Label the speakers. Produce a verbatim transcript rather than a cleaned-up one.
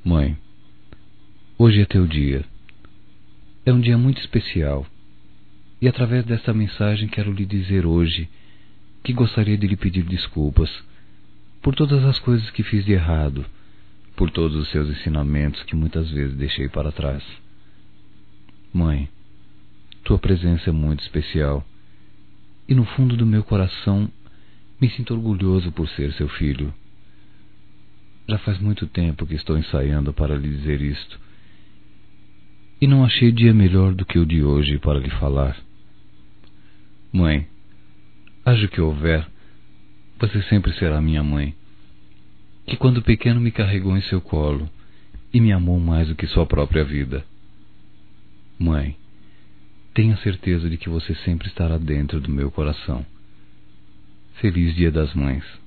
Speaker 1: Mãe, hoje é teu dia. É um dia muito especial. E através desta mensagem quero lhe dizer hoje que gostaria de lhe pedir desculpas por todas as coisas que fiz de errado, por todos os seus ensinamentos que muitas vezes deixei para trás. Mãe, tua presença é muito especial e no fundo do meu coração me sinto orgulhoso por ser seu filho. Já faz muito tempo que estou ensaiando para lhe dizer isto e não achei dia melhor do que o de hoje para lhe falar. Mãe, haja o que houver, você sempre será minha mãe, que quando pequeno me carregou em seu colo e me amou mais do que sua própria vida. Mãe, tenha certeza de que você sempre estará dentro do meu coração. Feliz Dia das Mães.